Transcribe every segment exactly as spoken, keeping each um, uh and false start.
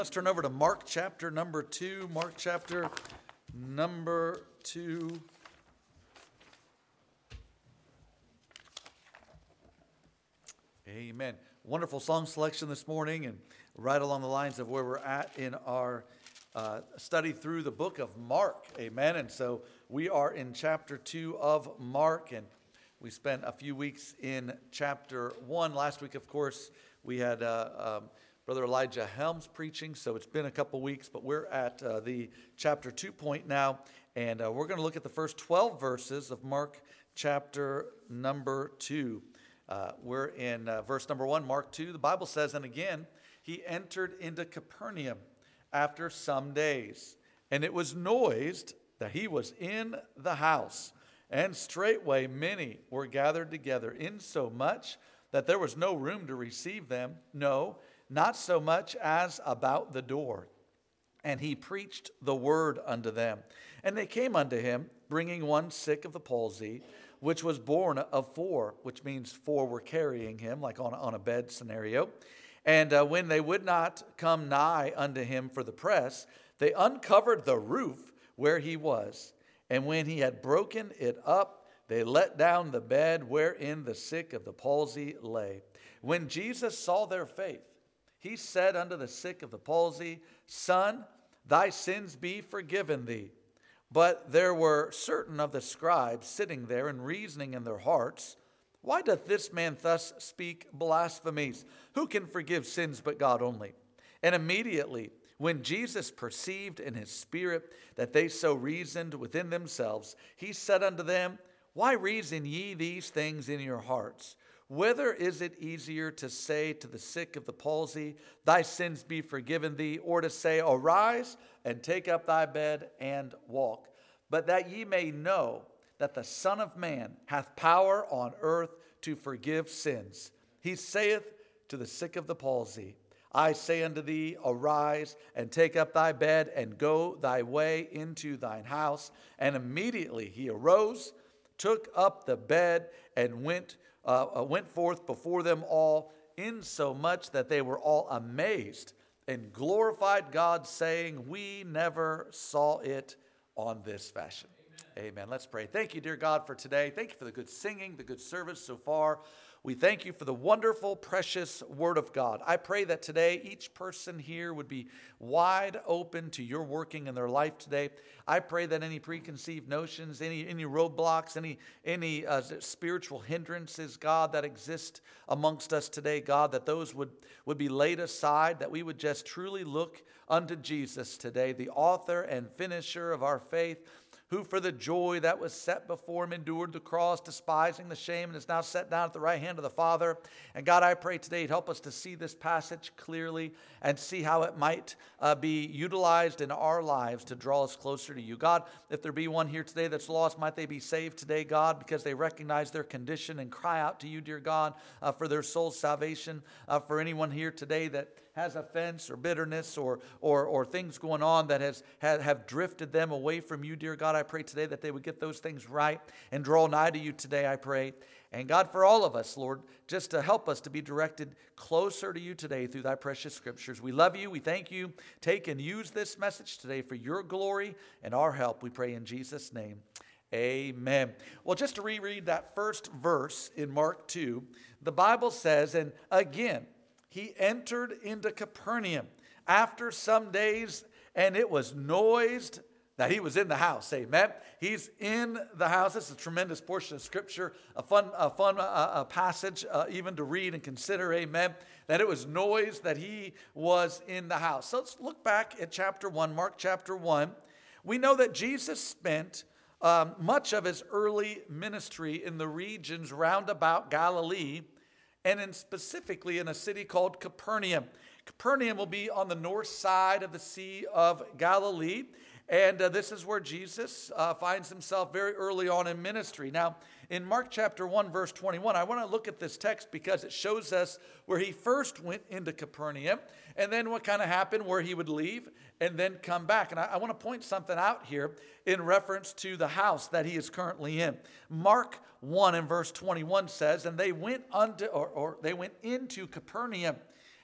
Let's turn over to Mark chapter number two. Mark chapter number two. Amen. Wonderful song selection this morning, and right along the lines of where we're at in our uh, study through the book of Mark. Amen. And so we are in chapter two of Mark, and we spent a few weeks in chapter one. Last week, of course, we had uh, um, Brother Elijah Helms preaching, so it's been a couple weeks, but we're at uh, the chapter two point now, and uh, we're going to look at the first twelve verses of Mark chapter number two. Uh, we're in uh, verse number one, Mark two. The Bible says, "And again, he entered into Capernaum after some days, and it was noised that he was in the house. And straightway many were gathered together, insomuch that there was no room to receive them, no, not so much as about the door. And he preached the word unto them. And they came unto him, bringing one sick of the palsy, which was born of four," which means four were carrying him, like on, on a bed scenario. "And uh, when they would not come nigh unto him for the press, they uncovered the roof where he was. And when he had broken it up, they let down the bed wherein the sick of the palsy lay. When Jesus saw their faith, he said unto the sick of the palsy, Son, thy sins be forgiven thee. But there were certain of the scribes sitting there and reasoning in their hearts, Why doth this man thus speak blasphemies? Who can forgive sins but God only? And immediately, when Jesus perceived in his spirit that they so reasoned within themselves, he said unto them, Why reason ye these things in your hearts? Whether is it easier to say to the sick of the palsy, Thy sins be forgiven thee, or to say, Arise and take up thy bed and walk? But that ye may know that the Son of Man hath power on earth to forgive sins. He saith to the sick of the palsy, I say unto thee, Arise and take up thy bed and go thy way into thine house. And immediately he arose, took up the bed, and went Uh, went forth before them all, insomuch that they were all amazed and glorified God, saying, We never saw it on this fashion. Amen. Amen. Let's pray. Thank you, dear God, for today. Thank you for the good singing, the good service so far. We thank you for the wonderful, precious Word of God. I pray that today each person here would be wide open to your working in their life today. I pray that any preconceived notions, any any roadblocks, any any uh, spiritual hindrances, God, that exist amongst us today, God, that those would, would be laid aside, that we would just truly look unto Jesus today, the author and finisher of our faith, who for the joy that was set before him endured the cross, despising the shame, and is now set down at the right hand of the Father. And God, I pray today, help us to see this passage clearly and see how it might uh, be utilized in our lives to draw us closer to you. God, if there be one here today that's lost, might they be saved today, God, because they recognize their condition and cry out to you, dear God, uh, for their soul's salvation. Uh, for anyone here today that has offense or bitterness or or or things going on that has have, have drifted them away from you, dear God, I pray today that they would get those things right and draw nigh to you today, I pray. And God, for all of us, Lord, just to help us to be directed closer to you today through thy precious scriptures. We love you. We thank you. Take and use this message today for your glory and our help. We pray in Jesus' name. Amen. Well, just to reread that first verse in Mark two, the Bible says, and again, he entered into Capernaum after some days, and it was noised that he was in the house. Amen. He's in the house. This is a tremendous portion of Scripture, a fun, a fun uh, a passage uh, even to read and consider. Amen. That it was noised that he was in the house. So let's look back at chapter one, Mark chapter one. We know that Jesus spent um, much of his early ministry in the regions round about Galilee, and in specifically in a city called Capernaum. Capernaum will be on the north side of the Sea of Galilee, and uh, this is where Jesus uh, finds himself very early on in ministry. Now, in Mark chapter one, verse twenty-one, I want to look at this text because it shows us where he first went into Capernaum, and then what kind of happened where he would leave and then come back. And I, I want to point something out here in reference to the house that he is currently in. Mark one and verse twenty-one says, and they went unto, or, or they went into Capernaum.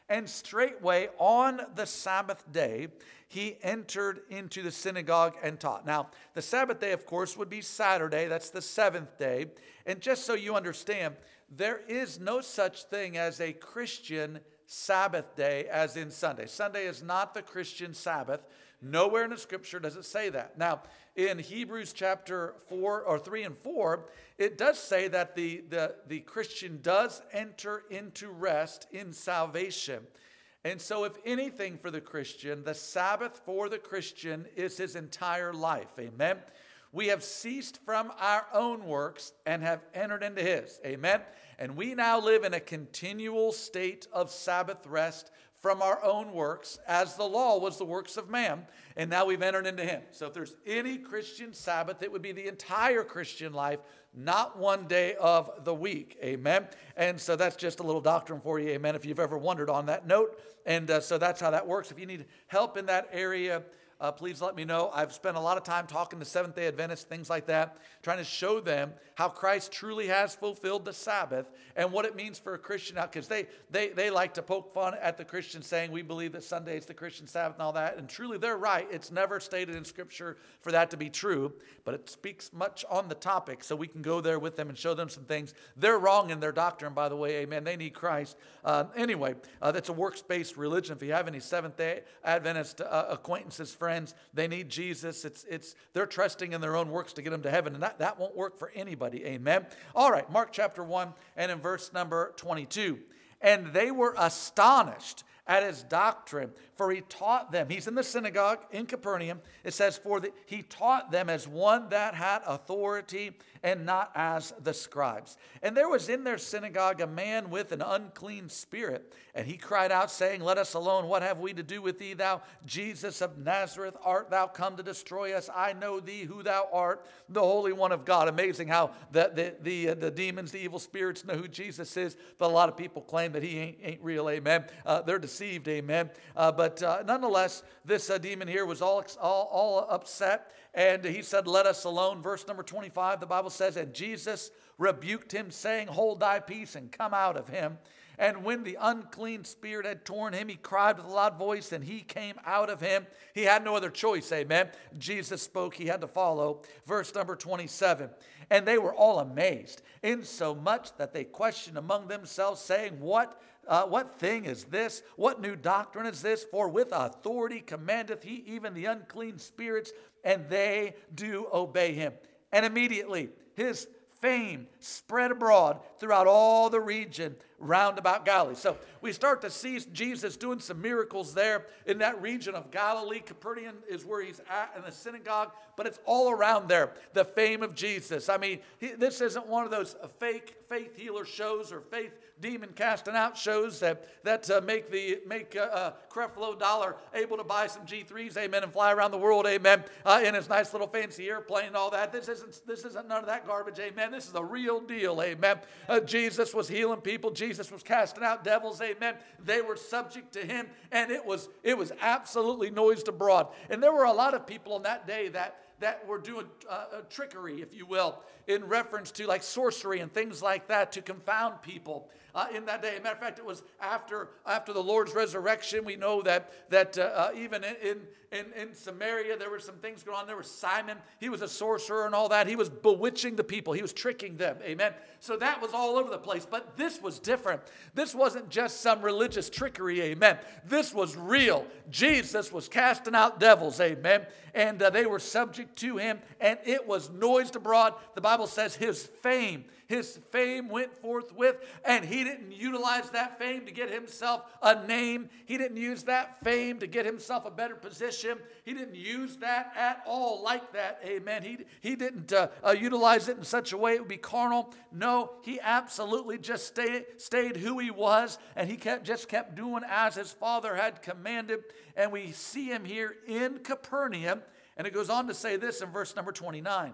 And straightway on the Sabbath day, he entered into the synagogue and taught. Now, the Sabbath day, of course, would be Saturday. That's the seventh day. And just so you understand, there is no such thing as a Christian Sabbath day as in Sunday. Sunday is not the Christian Sabbath. Nowhere in the scripture does it say that. Now, in Hebrews chapter four or three and four, it does say that the, the, the Christian does enter into rest in salvation. And so if anything for the Christian, the Sabbath for the Christian is his entire life. Amen. We have ceased from our own works and have entered into his. Amen. And we now live in a continual state of Sabbath rest from our own works, as the law was the works of man, and now we've entered into him. So if there's any Christian Sabbath, it would be the entire Christian life, not one day of the week. Amen. And so that's just a little doctrine for you. Amen. If you've ever wondered on that note. And uh, so that's how that works. If you need help in that area, Uh, please let me know. I've spent a lot of time talking to Seventh-day Adventists, things like that, trying to show them how Christ truly has fulfilled the Sabbath and what it means for a Christian out. Because they, they, they like to poke fun at the Christian saying, we believe that Sunday is the Christian Sabbath and all that. And truly, they're right. It's never stated in Scripture for that to be true. But it speaks much on the topic, so we can go there with them and show them some things. They're wrong in their doctrine, by the way. Amen. They need Christ. Uh, anyway, uh, that's a works-based religion. If you have any Seventh-day Adventist uh, acquaintances, friends, Friends, they need Jesus. It's it's they're trusting in their own works to get them to heaven, and that, that won't work for anybody. Amen. All right, Mark chapter one and in verse number twenty-two. And they were astonished at his doctrine, for he taught them. He's in the synagogue in Capernaum. It says, for the, he taught them as one that had authority and not as the scribes. And there was in their synagogue a man with an unclean spirit. And he cried out, saying, let us alone. What have we to do with thee, thou Jesus of Nazareth? Art thou come to destroy us? I know thee, who thou art, the Holy One of God. Amazing how the, the, the, uh, the demons, the evil spirits know who Jesus is. But a lot of people claim that he ain't, ain't real. Amen. Uh, they're deceived. Amen. Uh, but uh, nonetheless, this uh, demon here was all, all, all upset. And he said, let us alone. Verse number twenty-five, the Bible says, and Jesus rebuked him, saying, hold thy peace and come out of him. And when the unclean spirit had torn him, he cried with a loud voice, and he came out of him. He had no other choice, amen. Jesus spoke, he had to follow. Verse number twenty-seven, and they were all amazed, insomuch that they questioned among themselves, saying, What Uh, what thing is this? What new doctrine is this? For with authority commandeth he even the unclean spirits, and they do obey him. And immediately his fame spread abroad throughout all the region round about Galilee. So we start to see Jesus doing some miracles there in that region of Galilee. Capernaum is where he's at in the synagogue, but it's all around there, the fame of Jesus. I mean, he, this isn't one of those fake faith healer shows or faith demon casting out shows that that uh, make the make uh, uh, Creflo Dollar able to buy some G threes, amen, and fly around the world, amen, uh, in his nice little fancy airplane and all that. This isn't this isn't none of that garbage, amen. This is the real deal, amen. Uh, Jesus was healing people. Jesus was casting out devils, amen. They were subject to him, and it was it was absolutely noised abroad. And there were a lot of people on that day that that were doing uh, trickery, if you will, in reference to like sorcery and things like that to confound people uh, in that day. As a matter of fact, it was after after the Lord's resurrection. We know that that uh, uh, even in, in, in Samaria, there were some things going on. There was Simon. He was a sorcerer and all that. He was bewitching the people. He was tricking them. Amen. So that was all over the place. But this was different. This wasn't just some religious trickery. Amen. This was real. Jesus was casting out devils. Amen. And uh, they were subject to him, and it was noised abroad. The Bible says his fame, his fame went forthwith, and he didn't utilize that fame to get himself a name. He didn't use that fame to get himself a better position. He didn't use that at all like that, amen. He, he didn't uh, uh, utilize it in such a way it would be carnal. No, he absolutely just stayed, stayed who he was, and he kept just kept doing as his Father had commanded. And we see him here in Capernaum. And it goes on to say this in verse number twenty-nine.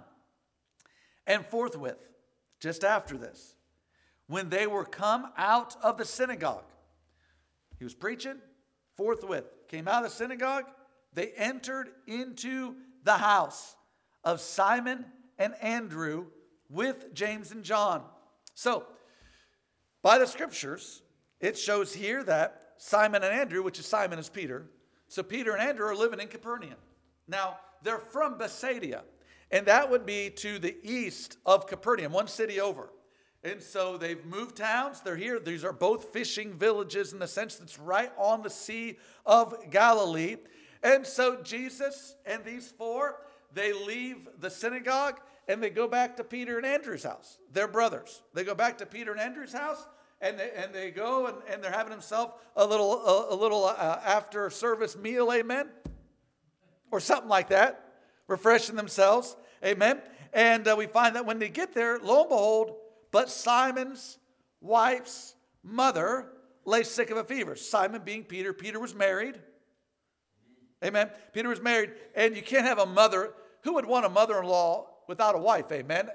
And forthwith, just after this, when they were come out of the synagogue, he was preaching, forthwith, came out of the synagogue, they entered into the house of Simon and Andrew with James and John. So, by the scriptures, it shows here that Simon and Andrew, which is Simon is Peter. So Peter and Andrew are living in Capernaum. Now, they're from Bethsaida, and that would be to the east of Capernaum, one city over. And so they've moved towns. They're here. These are both fishing villages in the sense that's right on the Sea of Galilee. And so Jesus and these four, they leave the synagogue and they go back to Peter and Andrew's house. They're brothers. They go back to Peter and Andrew's house, and they, and they go and, and they're having themselves a little, a, a little uh, after service meal, amen? Or something like that, refreshing themselves, amen? And uh, we find that when they get there, lo and behold, but Simon's wife's mother lay sick of a fever. Simon being Peter. Peter was married. Amen. Peter was married. And you can't have a mother. Who would want a mother-in-law without a wife? Amen.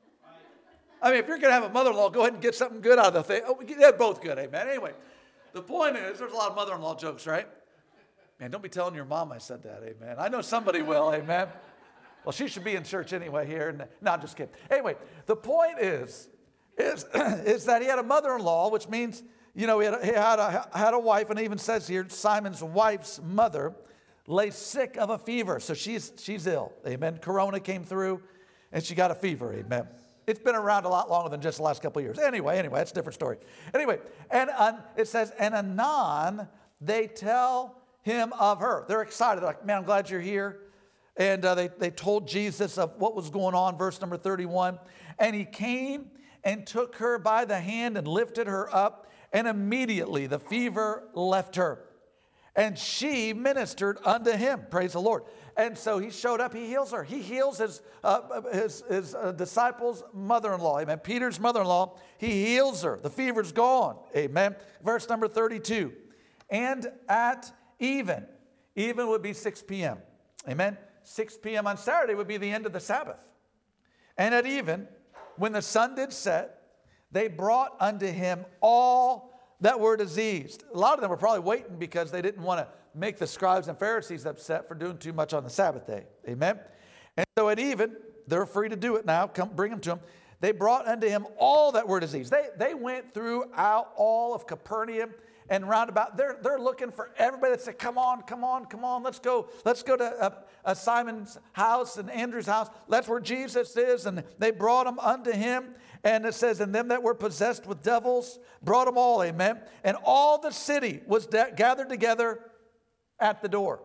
I mean, if you're going to have a mother-in-law, go ahead and get something good out of the thing. Oh, they're both good. Amen. Anyway, the point is, there's a lot of mother-in-law jokes, right? Man, don't be telling your mom I said that. Amen. I know somebody will. Amen. Well, she should be in church anyway here. No, I'm just kidding. Anyway, the point is, Is, is that he had a mother-in-law, which means, you know, he, had a, he had, a, had a wife, and it even says here, Simon's wife's mother lay sick of a fever. So she's, she's ill, amen. Corona came through, and she got a fever, amen. It's been around a lot longer than just the last couple of years. Anyway, anyway, that's a different story. Anyway, and uh, it says, and anon, they tell him of her. They're excited. They're like, man, I'm glad you're here. And uh, they, they told Jesus of what was going on, verse number thirty-one. And he came and took her by the hand and lifted her up, and immediately the fever left her. And she ministered unto him. Praise the Lord. And so he showed up. He heals her. He heals his, uh, his, his uh, disciples' mother-in-law. Amen. Peter's mother-in-law. He heals her. The fever's gone. Amen. Verse number thirty-two. And at even. Even would be six p.m. Amen. six p.m. on Saturday would be the end of the Sabbath. And at even, when the sun did set, they brought unto him all that were diseased. A lot of them were probably waiting because they didn't want to make the scribes and Pharisees upset for doing too much on the Sabbath day. Amen. And so at even, they're free to do it now. Come bring them to him. They brought unto him all that were diseased. They, they went throughout all of Capernaum and roundabout. They're, they're looking for everybody that said, come on, come on, come on. Let's go. Let's go to uh, uh, Simon's house and Andrew's house. That's where Jesus is. And they brought them unto him. And it says, and them that were possessed with devils brought them all, amen. And all the city was de- gathered together at the door.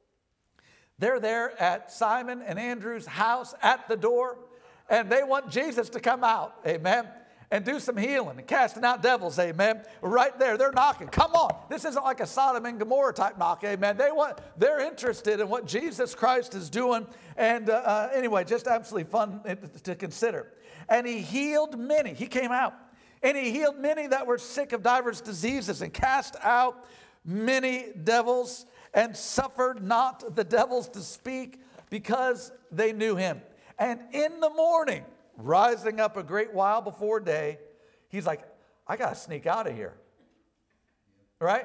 They're there at Simon and Andrew's house at the door. And they want Jesus to come out, amen, and do some healing and casting out devils, amen. Right there, they're knocking. Come on. This isn't like a Sodom and Gomorrah type knock, amen. They want, they're interested in what Jesus Christ is doing. And uh, uh, anyway, just absolutely fun to consider. And he healed many. He came out. And he healed many that were sick of divers diseases and cast out many devils and suffered not the devils to speak because they knew him. And in the morning, rising up a great while before day, he's like, I got to sneak out of here. Right?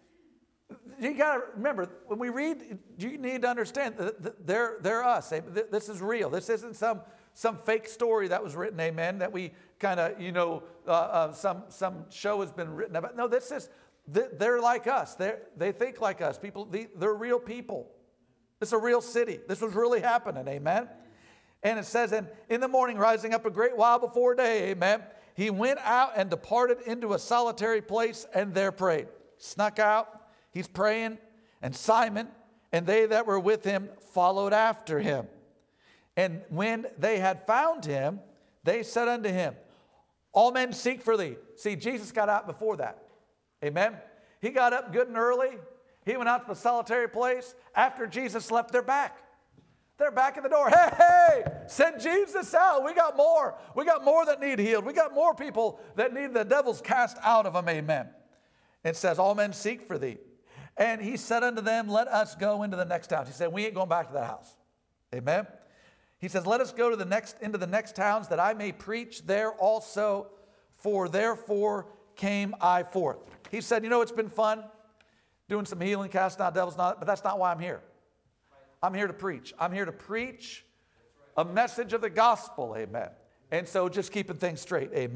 You got to remember, when we read, you need to understand that they're, they're us. This is real. This isn't some, some fake story that was written, amen, that we kind of, you know, uh, uh, some, some show has been written about. No, this is, they're like us. They're, they think like us. People, they're real people. It's a real city. This was really happening, amen. And it says, and in the morning, rising up a great while before day, amen, he went out and departed into a solitary place and there prayed. Snuck out, he's praying, and Simon and they that were with him followed after him. And when they had found him, they said unto him, all men seek for thee. See, Jesus got out before that. Amen. He got up good and early. He went out to the solitary place. After Jesus left, they're back. They're back at the door. Hey, hey, send Jesus out. We got more. We got more that need healed. We got more people that need the devils cast out of them. Amen. It says, all men seek for thee. And he said unto them, let us go into the next house. He said, we ain't going back to that house. Amen. He says, let us go to the next into the next towns that I may preach there also, for therefore came I forth. He said, you know, it's been fun doing some healing, casting out devils, not, but that's not why I'm here. I'm here to preach. I'm here to preach a message of the gospel, amen. And so just keeping things straight, amen.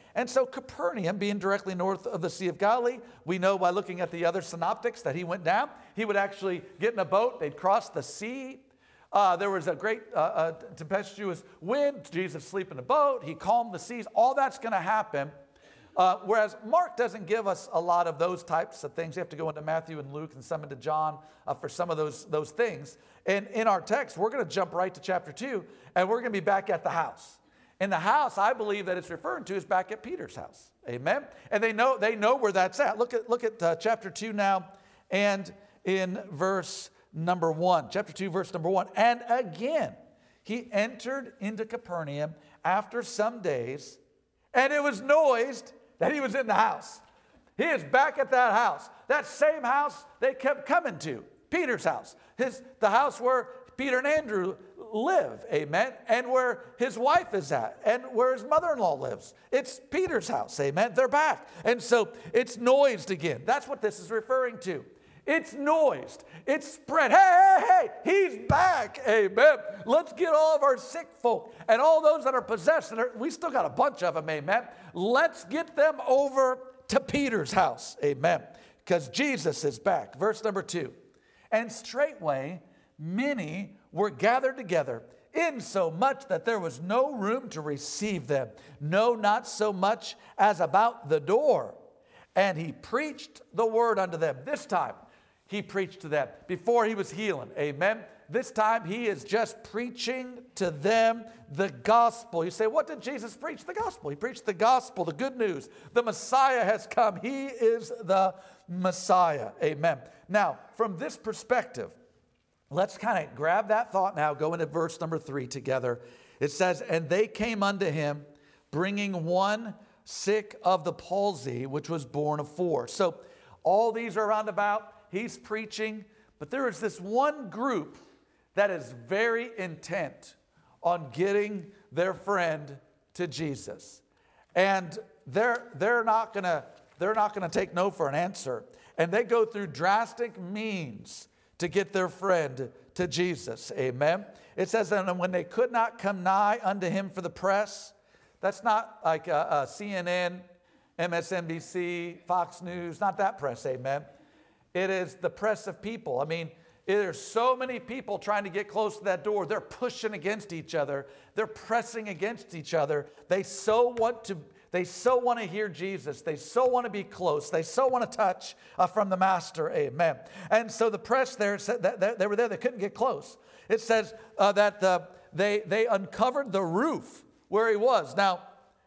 And so Capernaum, being directly north of the Sea of Galilee, we know by looking at the other synoptics that he went down. He would actually get in a boat. They'd cross the sea. Uh, there was a great uh, uh, tempestuous wind. Jesus sleep in a boat. He calmed the seas. All that's going to happen. Uh, whereas Mark doesn't give us a lot of those types of things. You have to go into Matthew and Luke and some into John uh, for some of those, those things. And in our text, we're going to jump right to chapter two, and we're going to be back at the house. And the house, I believe that it's referring to, is back at Peter's house. Amen? And they know they know where that's at. Look at, look at uh, chapter two now, and in verse number one. Chapter two, verse number one. And again, he entered into Capernaum after some days, and it was noised that he was in the house. He is back at that house. That same house they kept coming to, Peter's house. His, the house where Peter and Andrew live, amen, and where his wife is at, and where his mother-in-law lives. It's Peter's house, amen. They're back. And so it's noised again. That's what this is referring to. It's noised. It's spread. Hey, hey, hey, he's back, amen. Let's get all of our sick folk and all those that are possessed. And are, we still got a bunch of them, amen. Let's get them over to Peter's house, amen, because Jesus is back. Verse number two. And straightway many were gathered together, insomuch that there was no room to receive them, no, not so much as about the door. And he preached the word unto them. This time he preached to them before he was healing. Amen. This time he is just preaching to them the gospel. You say, what did Jesus preach? The gospel. He preached the gospel, the good news. The Messiah has come. He is the Messiah. Amen. Now, from this perspective, let's kind of grab that thought now, go into verse number three together. It says, and they came unto him, bringing one sick of the palsy, which was born of four. So all these are round about. He's preaching. But there is this one group that is very intent on getting their friend to Jesus. And they're, they're not going to they're not going to take no for an answer. And they go through drastic means to get their friend to Jesus. Amen. It says, and when they could not come nigh unto him for the press, that's not like a, a C N N, M S N B C, Fox News, not that press, amen. It is the press of people. I mean, there's so many people trying to get close to that door. They're pushing against each other. They're pressing against each other. They so want to They so want to hear Jesus. They so want to be close. They so want to touch uh, from the Master. Amen. And so the press there, said that, that they were there. They couldn't get close. It says uh, that the, they, they uncovered the roof where he was. Now,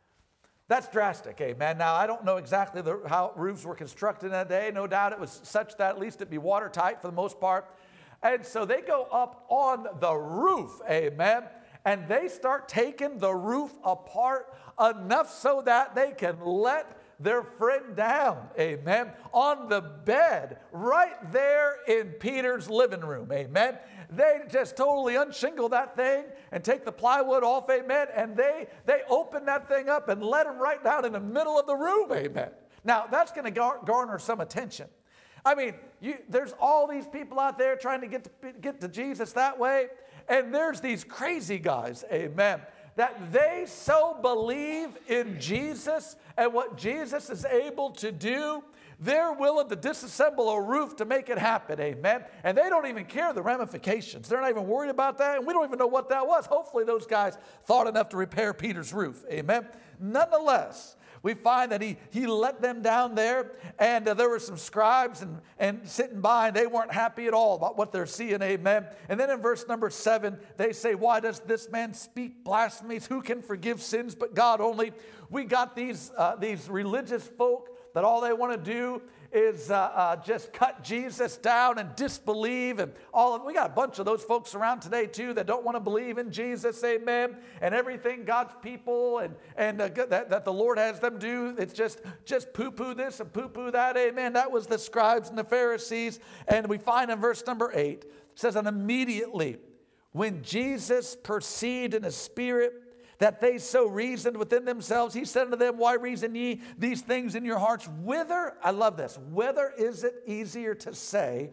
that's drastic. Amen. Now, I don't know exactly the, how roofs were constructed in that day. No doubt it was such that at least it'd be watertight for the most part. And so they go up on the roof. Amen. And they start taking the roof apart enough so that they can let their friend down, amen, on the bed right there in Peter's living room, amen. They just totally unshingle that thing and take the plywood off, amen, and they, they open that thing up and let him right down in the middle of the room, amen. Now, that's going to gar- garner some attention. I mean, you, there's all these people out there trying to get to get to Jesus that way. And there's these crazy guys, amen, that they so believe in Jesus and what Jesus is able to do, they're willing to disassemble a roof to make it happen, amen. And they don't even care the ramifications. They're not even worried about that, and we don't even know what that was. Hopefully those guys thought enough to repair Peter's roof, amen. Nonetheless, we find that he, he let them down there, and uh, there were some scribes and, and sitting by, and they weren't happy at all about what they're seeing, amen. And then in verse number seven, they say, why does this man speak blasphemies? Who can forgive sins but God only? We got these, uh, these religious folk that all they want to do is uh, uh, just cut Jesus down and disbelieve. And all of, we got a bunch of those folks around today too that don't want to believe in Jesus, amen, and everything God's people and, and uh, that, that the Lord has them do. It's just, just poo-poo this and poo-poo that, amen. That was the scribes and the Pharisees. And we find in verse number eight, it says, and immediately when Jesus perceived in his spirit that they so reasoned within themselves, he said unto them, why reason ye these things in your hearts? Whither, I love this, whither is it easier to say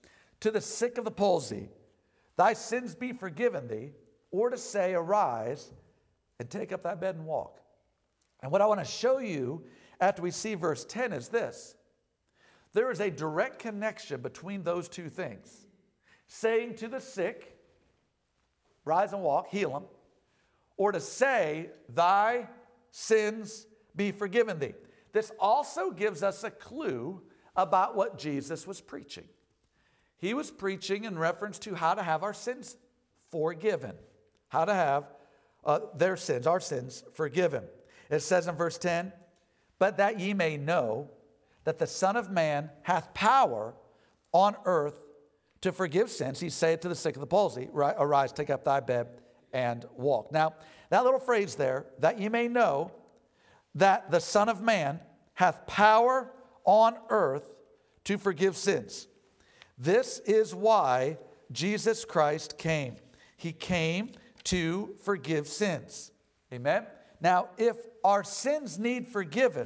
to the sick of the palsy, thy sins be forgiven thee, or to say, arise and take up thy bed and walk? And what I want to show you after we see verse ten is this. There is a direct connection between those two things. Saying to the sick, rise and walk, heal them, or to say, thy sins be forgiven thee. This also gives us a clue about what Jesus was preaching. He was preaching in reference to how to have our sins forgiven, how to have uh, their sins, our sins, forgiven. It says in verse ten, but that ye may know that the Son of Man hath power on earth to forgive sins. He saith to the sick of the palsy, arise, take up thy bed, and walk. Now, that little phrase there, that ye may know that the Son of Man hath power on earth to forgive sins. This is why Jesus Christ came. He came to forgive sins. Amen? Now, if our sins need forgiven,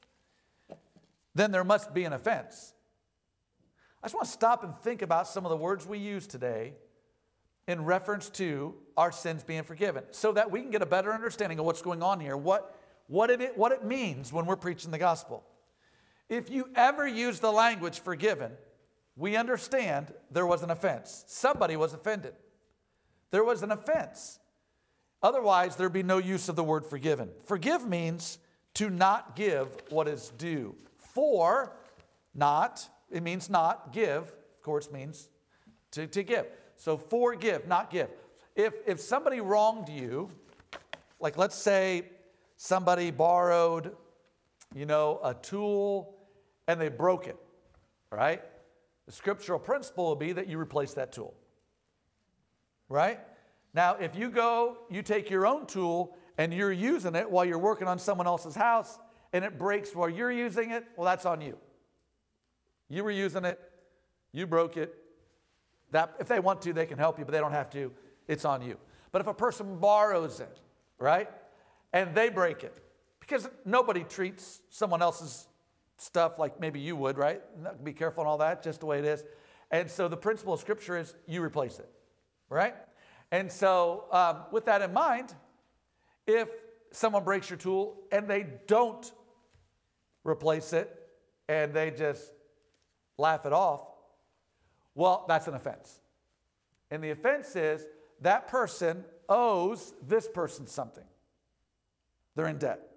then there must be an offense. I just want to stop and think about some of the words we use today in reference to our sins being forgiven, so that we can get a better understanding of what's going on here, what, what, it, what it means when we're preaching the gospel. If you ever use the language forgiven, we understand there was an offense. Somebody was offended. There was an offense. Otherwise, there'd be no use of the word forgiven. Forgive means to not give what is due. For, not, it means not. Give, of course, means to, to give. So forgive, not give. If, if somebody wronged you, like let's say somebody borrowed, you know, a tool and they broke it, right? The scriptural principle will be that you replace that tool, right? Now, if you go, you take your own tool and you're using it while you're working on someone else's house and it breaks while you're using it, well, that's on you. You were using it, you broke it. That, if they want to, they can help you, but they don't have to. It's on you. But if a person borrows it, right, and they break it, because nobody treats someone else's stuff like maybe you would, right? Be careful and all that, just the way it is. And so the principle of Scripture is you replace it, right? And so um, with that in mind, if someone breaks your tool and they don't replace it and they just laugh it off, well, that's an offense. And the offense is that person owes this person something. They're in debt.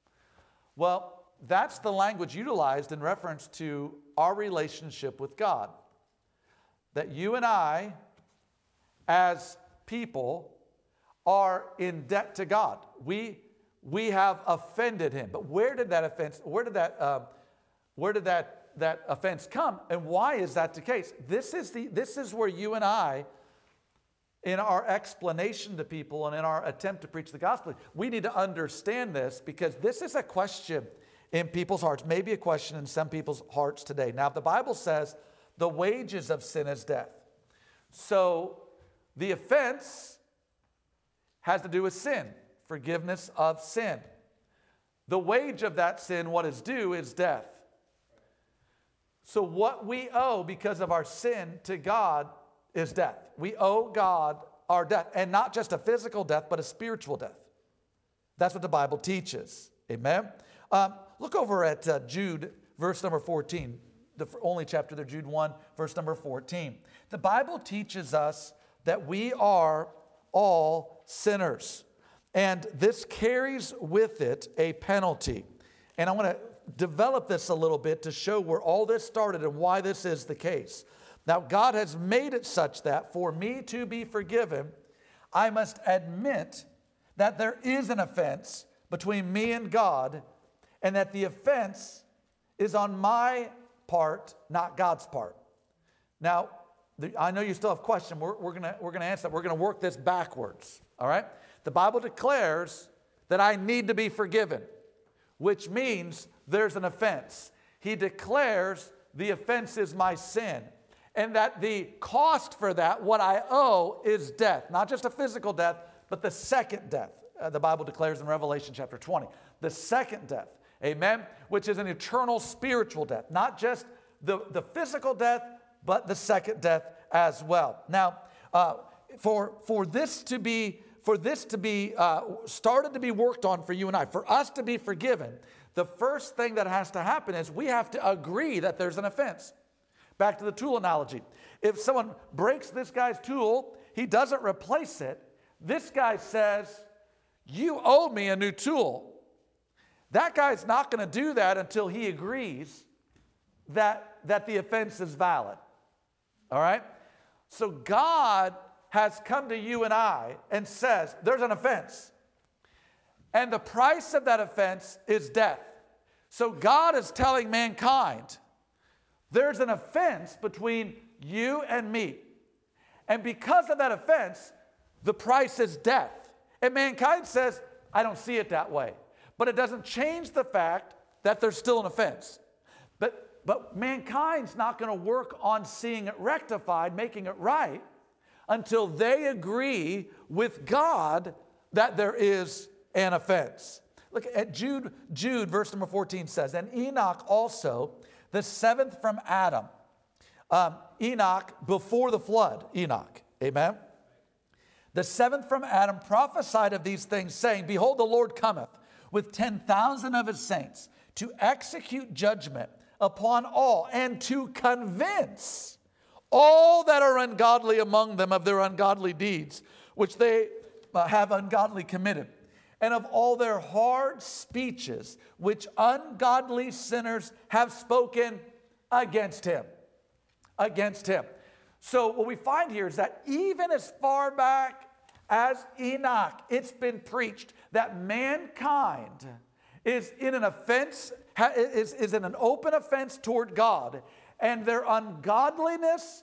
Well, that's the language utilized in reference to our relationship with God. That you and I, as people, are in debt to God. We, we have offended Him. But where did that offense, where did that, uh, where did that that offense come, and why is that the case? This is the this is where you and I, in our explanation to people and in our attempt to preach the gospel, we need to understand this, because this is a question in people's hearts, maybe a question in some people's hearts today. Now, the Bible says the wages of sin is death. So the offense has to do with sin, forgiveness of sin. The wage of that sin, what is due, is death. So what we owe because of our sin to God is death. We owe God our death, and not just a physical death, but a spiritual death. That's what the Bible teaches. Amen? Um, look over at uh, Jude, verse number fourteen, the only chapter there, Jude one, verse number fourteen. The Bible teaches us that we are all sinners, and this carries with it a penalty. And I want to develop this a little bit to show where all this started and why this is the case. Now, God has made it such that for me to be forgiven, I must admit that there is an offense between me and God, and that the offense is on my part, not God's part. Now, the, I know you still have questions. We're, we're going we're gonna answer that. We're going to work this backwards, all right? The Bible declares that I need to be forgiven, which means there's an offense. He declares the offense is my sin, and that the cost for that, what I owe, is death. Not just a physical death, but the second death. Uh, the Bible declares in Revelation chapter twenty. The second death, amen, which is an eternal spiritual death. Not just the, the physical death, but the second death as well. Now, uh, for, for this to be for this to be uh, started to be worked on for you and I, for us to be forgiven, the first thing that has to happen is we have to agree that there's an offense. Back to the tool analogy. If someone breaks this guy's tool, he doesn't replace it. This guy says, you owe me a new tool. That guy's not going to do that until he agrees that, that the offense is valid. All right? So God has come to you and I and says, there's an offense. And the price of that offense is death. So God is telling mankind, there's an offense between you and me. And because of that offense, the price is death. And mankind says, I don't see it that way. But it doesn't change the fact that there's still an offense. But, but mankind's not going to work on seeing it rectified, making it right, until they agree with God that there is an offense. Look at Jude, Jude, verse number fourteen says, and Enoch also, the seventh from Adam. Um, Enoch, before the flood, Enoch. Amen? The seventh from Adam prophesied of these things, saying, behold, the Lord cometh with ten thousand of his saints to execute judgment upon all and to convince all that are ungodly among them of their ungodly deeds, which they uh, have ungodly committed, and of all their hard speeches, which ungodly sinners have spoken against him. Against him. So what we find here is that even as far back as Enoch, it's been preached that mankind is in an offense, is, is in an open offense toward God, and their ungodliness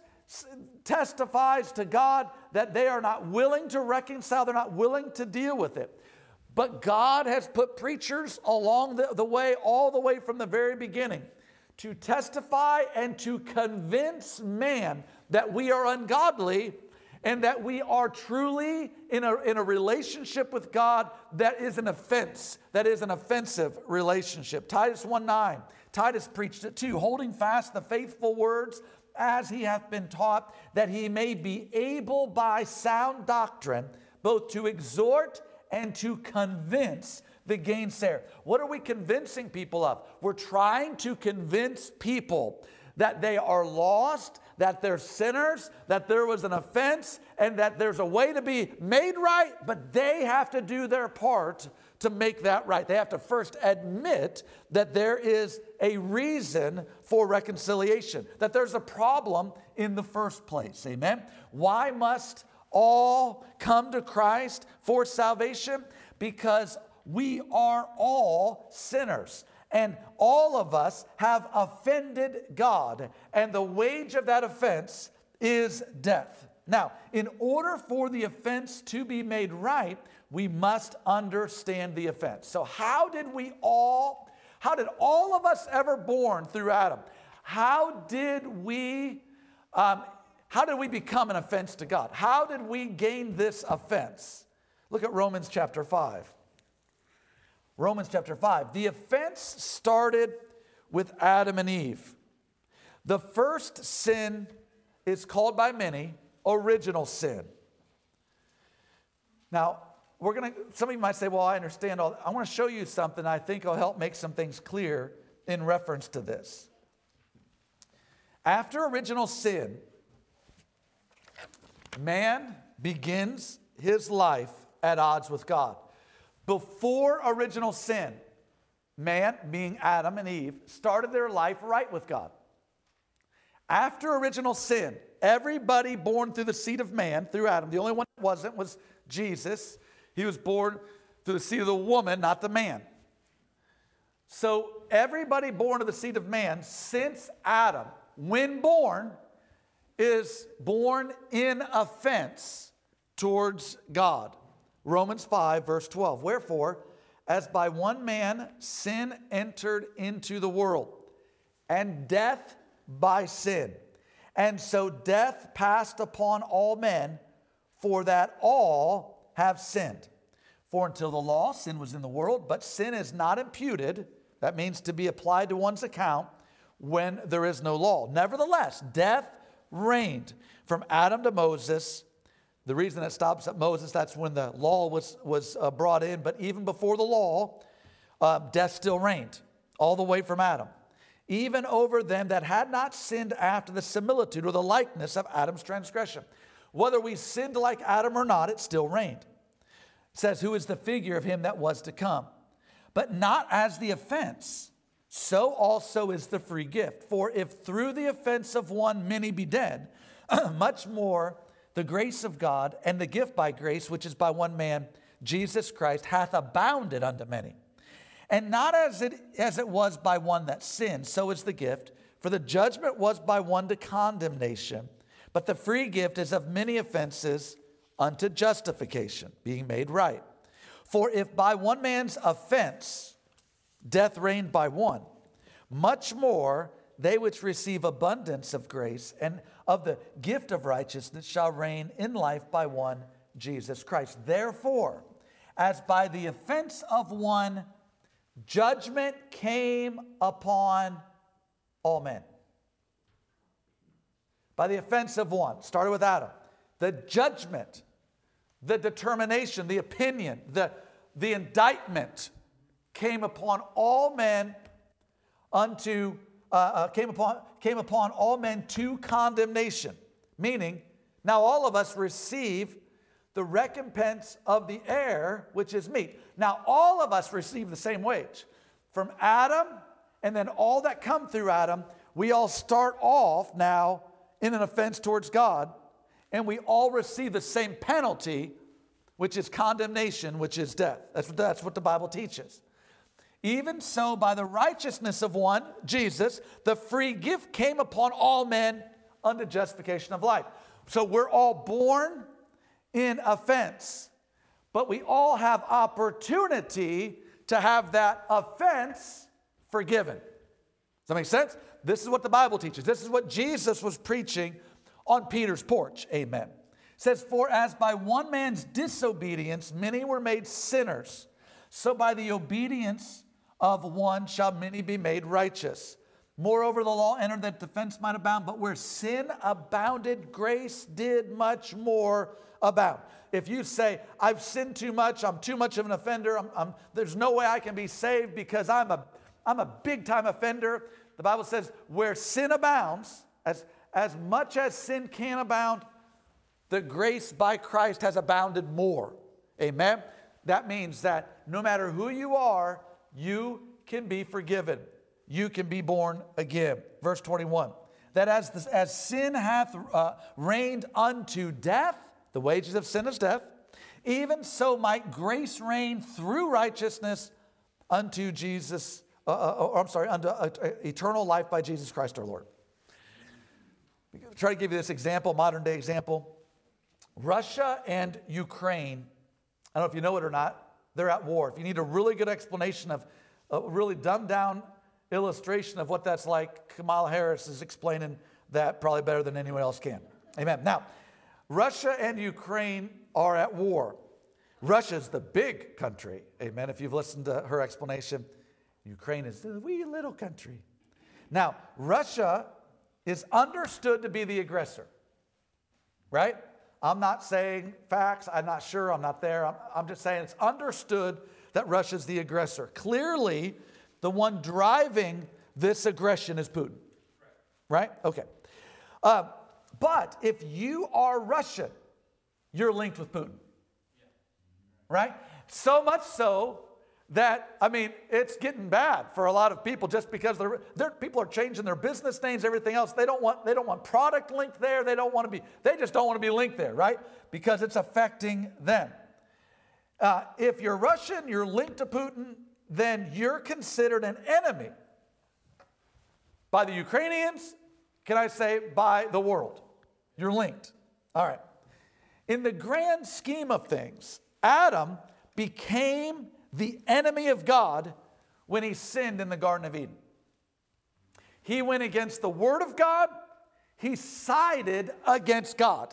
testifies to God that they are not willing to reconcile, they're not willing to deal with it. But God has put preachers along the, the way, all the way from the very beginning, to testify and to convince man that we are ungodly and that we are truly in a, in a relationship with God that is an offense, that is an offensive relationship. Titus one nine, Titus preached it too, holding fast the faithful words as he hath been taught, that he may be able by sound doctrine both to exhort and to convince the gainsayer. What are we convincing people of? We're trying to convince people that they are lost, that they're sinners, that there was an offense, and that there's a way to be made right, but they have to do their part to make that right. They have to first admit that there is a reason for reconciliation, that there's a problem in the first place. Amen? Why must all come to Christ for salvation? Because we are all sinners. And all of us have offended God. And the wage of that offense is death. Now, in order for the offense to be made right, we must understand the offense. So how did we all, how did all of us ever born through Adam? How did we, um, how did we become an offense to God? How did we gain this offense? Look at Romans chapter five. Romans chapter five. The offense started with Adam and Eve. The first sin is called by many original sin. Now, we're going to, some of you might say, well, I understand all that. I want to show you something I think will help make some things clear in reference to this. After original sin, man begins his life at odds with God. Before original sin, man, being Adam and Eve, started their life right with God. After original sin, everybody born through the seed of man, through Adam, the only one that wasn't was Jesus. He was born through the seed of the woman, not the man. So everybody born of the seed of man since Adam, when born, is born in offense towards God. Romans five, verse twelve. Wherefore, as by one man sin entered into the world, and death by sin. And so death passed upon all men, for that all have sinned. For until the law, sin was in the world, but sin is not imputed. That means to be applied to one's account when there is no law. Nevertheless, death reigned from Adam to Moses, The reason it stops at Moses, that's when the law was, was uh, brought in. But even before the law, uh, death still reigned, all the way from Adam. Even over them that had not sinned after the similitude or the likeness of Adam's transgression. Whether we sinned like Adam or not, it still reigned. It says, who is the figure of him that was to come. But not as the offense, so also is the free gift. For if through the offense of one many be dead, much more the grace of God and the gift by grace, which is by one man, Jesus Christ, hath abounded unto many. And not as it, as it was by one that sinned, so is the gift. For the judgment was by one to condemnation, but the free gift is of many offenses unto justification, being made right. For if by one man's offense death reigned by one, much more they which receive abundance of grace and of the gift of righteousness shall reign in life by one, Jesus Christ. Therefore, as by the offense of one, judgment came upon all men. By the offense of one, started with Adam. The judgment, the determination, the opinion, the, the indictment came upon all men unto Uh, uh, came upon came upon all men to condemnation, meaning now all of us receive the recompense of the heir, which is meat. Now all of us receive the same wage. From Adam and then all that come through Adam, we all start off now in an offense towards God, and we all receive the same penalty, which is condemnation, which is death. That's what, that's what the Bible teaches. Even so, by the righteousness of one, Jesus, the free gift came upon all men unto justification of life. So we're all born in offense, but we all have opportunity to have that offense forgiven. Does that make sense? This is what the Bible teaches. This is what Jesus was preaching on Peter's porch. Amen. It says, for as by one man's disobedience many were made sinners, so by the obedience of one shall many be made righteous. Moreover, the law entered that defense might abound, but where sin abounded, grace did much more abound. If you say, I've sinned too much, I'm too much of an offender, I'm, I'm, there's no way I can be saved because I'm a, I'm a big-time offender. The Bible says, where sin abounds, as, as much as sin can abound, the grace by Christ has abounded more. Amen? That means that no matter who you are, you can be forgiven. You can be born again. Verse twenty-one, that as, the, as sin hath uh, reigned unto death, the wages of sin is death, even so might grace reign through righteousness unto Jesus, uh, uh, I'm sorry, unto uh, eternal life by Jesus Christ our Lord. Try to give you this example, modern day example. Russia and Ukraine, I don't know if you know it or not, they're at war. If you need a really good explanation of a really dumbed down illustration of what that's like, Kamala Harris is explaining that probably better than anyone else can. Amen. Now, Russia and Ukraine are at war. Russia's the big country. Amen. If you've listened to her explanation, Ukraine is the wee little country. Now, Russia is understood to be the aggressor, right? I'm not saying facts. I'm not sure. I'm not there. I'm, I'm just saying it's understood that Russia's the aggressor. Clearly, the one driving this aggression is Putin. Right? Okay. Uh, but if you are Russian, you're linked with Putin. Right? So much so that, I mean, it's getting bad for a lot of people just because they're, they're, people are changing their business names, everything else. They don't want, they don't want product linked there. They don't want to be, they just don't want to be linked there, right? Because it's affecting them. Uh, if you're Russian, you're linked to Putin, then you're considered an enemy by the Ukrainians, can I say, by the world. You're linked. All right. In the grand scheme of things, Adam became the enemy of God when he sinned in the Garden of Eden. He went against the Word of God. He sided against God.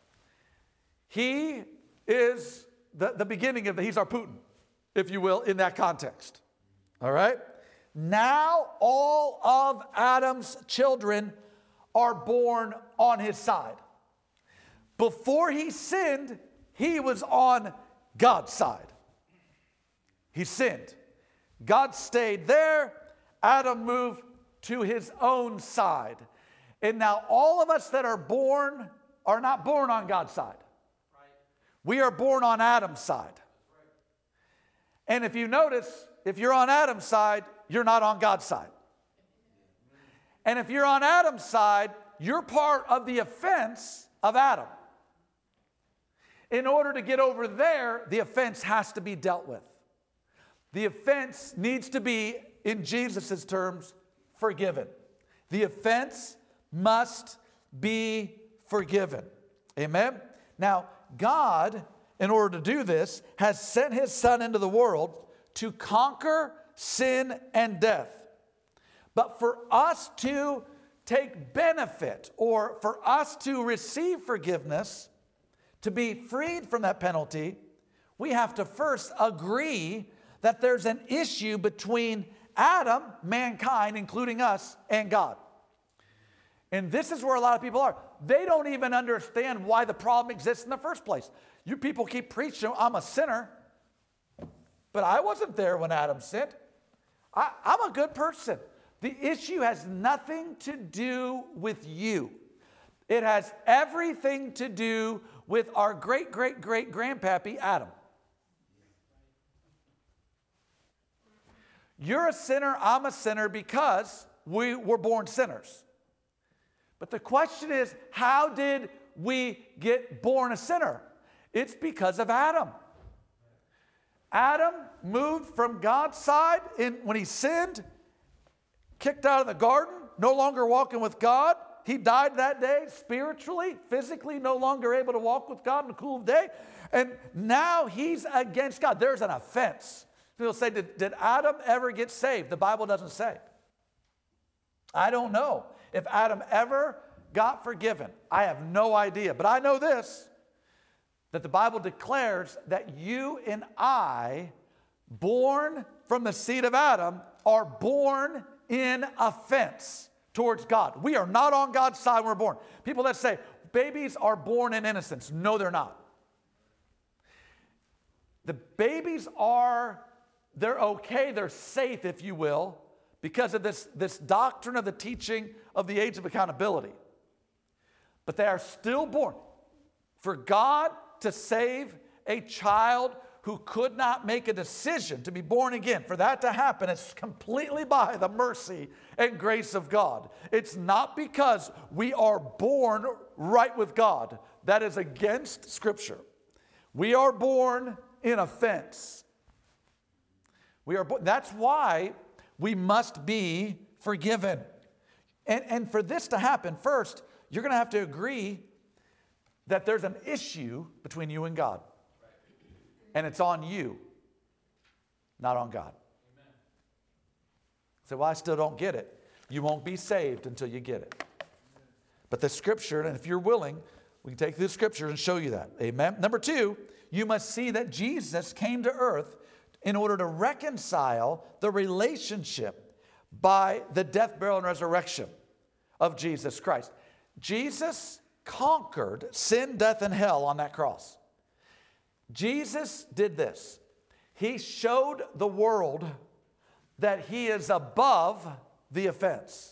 He is the, the beginning of the, he's our Putin, if you will, in that context. All right? Now all of Adam's children are born on his side. Before he sinned, he was on God's side. He sinned. God stayed there. Adam moved to his own side. And now all of us that are born are not born on God's side. We are born on Adam's side. And if you notice, if you're on Adam's side, you're not on God's side. And if you're on Adam's side, you're part of the offense of Adam. In order to get over there, the offense has to be dealt with. The offense needs to be, in Jesus' terms, forgiven. The offense must be forgiven. Amen? Now, God, in order to do this, has sent his Son into the world to conquer sin and death. But for us to take benefit, or for us to receive forgiveness, to be freed from that penalty, we have to first agree that there's an issue between Adam, mankind, including us, and God. And this is where a lot of people are. They don't even understand why the problem exists in the first place. You people keep preaching, I'm a sinner, but I wasn't there when Adam sinned. I, I'm a good person. The issue has nothing to do with you. It has everything to do with our great, great, great grandpappy, Adam. You're a sinner, I'm a sinner because we were born sinners. But the question is, how did we get born a sinner? It's because of Adam. Adam moved from God's side in, when he sinned, kicked out of the garden, no longer walking with God. He died that day spiritually, physically, no longer able to walk with God in the cool of day. And now he's against God. There's an offense. People say, did, did Adam ever get saved? The Bible doesn't say. I don't know if Adam ever got forgiven. I have no idea. But I know this, that the Bible declares that you and I, born from the seed of Adam, are born in offense towards God. We are not on God's side when we're born. People that say babies are born in innocence. No, they're not. The babies are, they're okay, they're safe, if you will, because of this, this doctrine of the teaching of the age of accountability. But they are still born. For God to save a child who could not make a decision to be born again, for that to happen, it's completely by the mercy and grace of God. It's not because we are born right with God. That is against Scripture. We are born in offense. We are. Bo- that's why we must be forgiven. And, and for this to happen, first, you're going to have to agree that there's an issue between you and God. And it's on you, not on God. Amen. So, well, I still don't get it. You won't be saved until you get it. But the Scripture, and if you're willing, we can take the Scripture and show you that. Amen. Number two, you must see that Jesus came to earth in order to reconcile the relationship by the death, burial, and resurrection of Jesus Christ. Jesus conquered sin, death, and hell on that cross. Jesus did this. He showed the world that he is above the offense.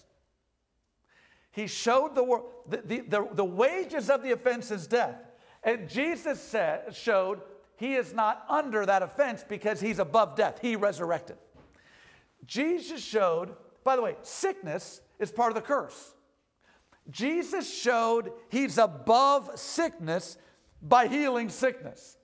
He showed the world, the, the, the, the wages of the offense is death. And Jesus said, showed he is not under that offense because he's above death. He resurrected. Jesus showed, by the way, sickness is part of the curse. Jesus showed he's above sickness by healing sickness.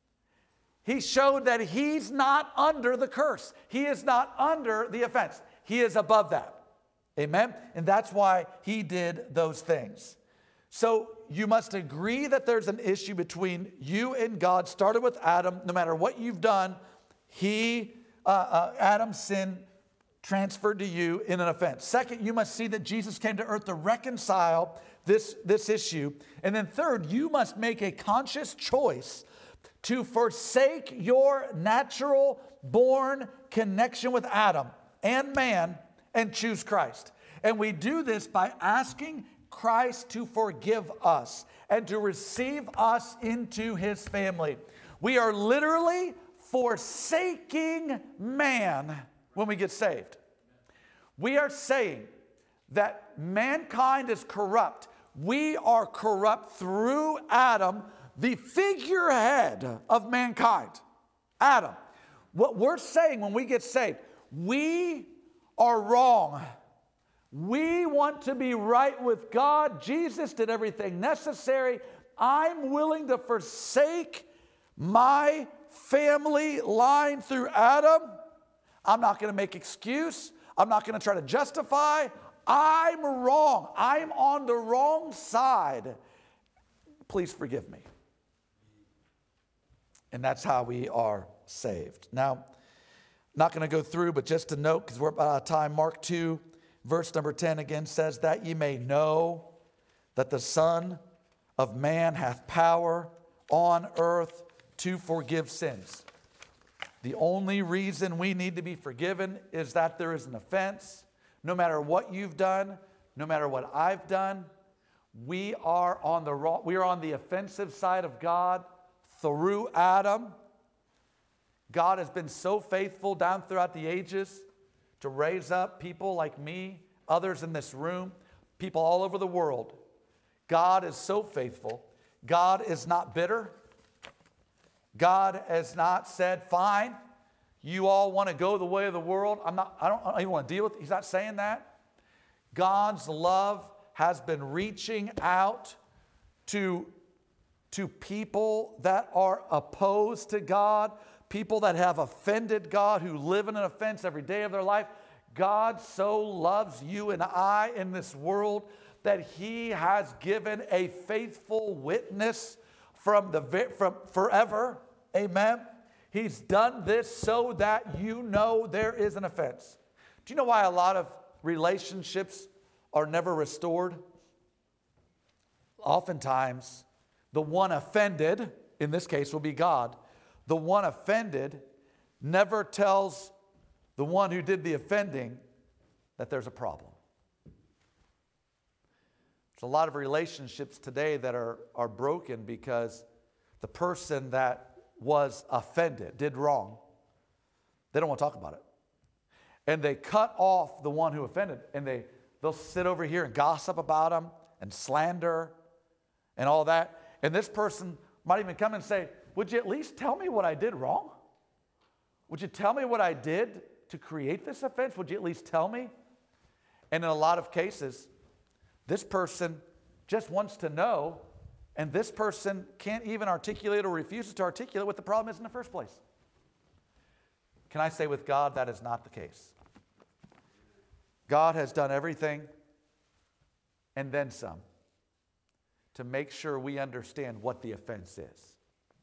He showed that he's not under the curse. He is not under the offense. He is above that. Amen? And that's why he did those things. So you must agree that there's an issue between you and God. Started with Adam. No matter what you've done, he, uh, uh, Adam's sin transferred to you in an offense. Second, you must see that Jesus came to earth to reconcile this, this issue. And then third, you must make a conscious choice to forsake your natural born connection with Adam and man and choose Christ. And we do this by asking Christ to forgive us and to receive us into his family. We are literally forsaking man when we get saved. We are saying that mankind is corrupt. We are corrupt through Adam, the figurehead of mankind. Adam. What we're saying when we get saved, we are wrong. We want to be right with God. Jesus did everything necessary. I'm willing to forsake my family line through Adam. I'm not going to make excuse. I'm not going to try to justify. I'm wrong. I'm on the wrong side. Please forgive me. And that's how we are saved. Now, not going to go through, but just to note, because we're out of time, Mark two, verse number ten again says, that ye may know that the Son of Man hath power on earth to forgive sins. The only reason we need to be forgiven is that there is an offense. No matter what you've done, no matter what I've done, we are on the wrong, we are on the offensive side of God through Adam. God has been so faithful down throughout the ages to raise up people like me, others in this room, people all over the world. God is so faithful. God is not bitter. God has not said, fine, you all want to go the way of the world. I'm not, I don't, I don't even want to deal with it. He's not saying that. God's love has been reaching out to, to people that are opposed to God, people that have offended God, who live in an offense every day of their life. God so loves you and I in this world that he has given a faithful witness from the from forever. Amen. He's done this so that you know there is an offense. Do you know why a lot of relationships are never restored? Oftentimes, the one offended, in this case will be God, the one offended never tells the one who did the offending that there's a problem. There's a lot of relationships today that are, are broken because the person that was offended, did wrong, they don't want to talk about it. And they cut off the one who offended, and they, they'll sit over here and gossip about them and slander and all that. And this person might even come and say, would you at least tell me what I did wrong? Would you tell me what I did to create this offense? Would you at least tell me? And in a lot of cases, this person just wants to know, and this person can't even articulate or refuses to articulate what the problem is in the first place. Can I say with God, that is not the case? God has done everything and then some to make sure we understand what the offense is.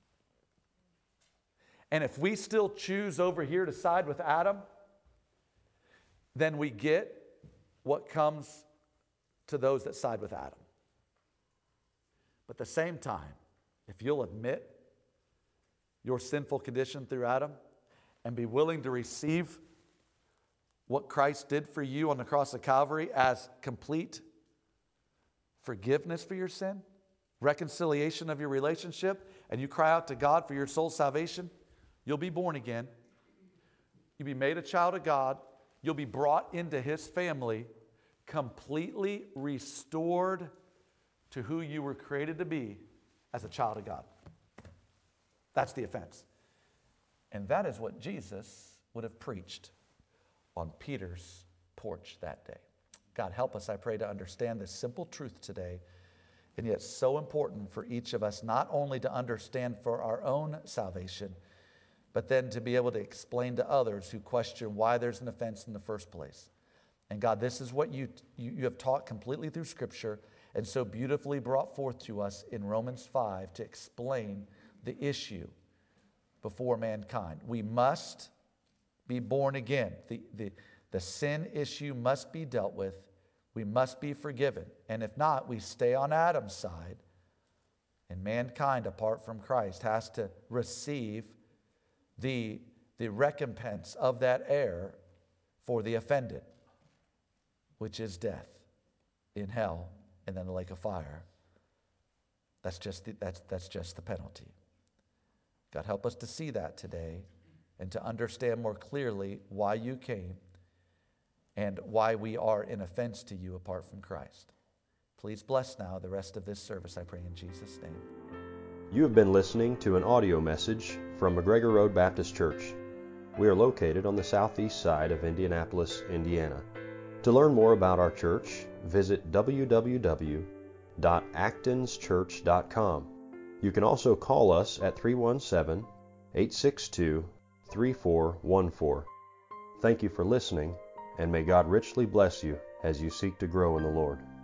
And if we still choose over here to side with Adam, then we get what comes to those that side with Adam. But at the same time, if you'll admit your sinful condition through Adam and be willing to receive what Christ did for you on the cross of Calvary as complete forgiveness for your sin, reconciliation of your relationship, and you cry out to God for your soul's salvation, you'll be born again. You'll be made a child of God. You'll be brought into his family, completely restored to who you were created to be as a child of God. That's the offense. And that is what Jesus would have preached on Peter's porch that day. God, help us, I pray, to understand this simple truth today, and yet so important for each of us, not only to understand for our own salvation, but then to be able to explain to others who question why there's an offense in the first place. And God, this is what you, you, you have taught completely through Scripture and so beautifully brought forth to us in Romans five to explain the issue before mankind. We must be born again. The, the, the sin issue must be dealt with. We must be forgiven. And if not, we stay on Adam's side. And mankind, apart from Christ, has to receive the, the recompense of that error for the offended, which is death in hell and then the lake of fire. That's just the, that's, that's just the penalty. God, help us to see that today and to understand more clearly why you came and why we are in offense to you apart from Christ. Please bless now the rest of this service, I pray in Jesus' name. You have been listening to an audio message from McGregor Road Baptist Church. We are located on the southeast side of Indianapolis, Indiana. To learn more about our church, visit w w w dot actons church dot com. You can also call us at three one seven, eight six two, three four one four. Thank you for listening, and may God richly bless you as you seek to grow in the Lord.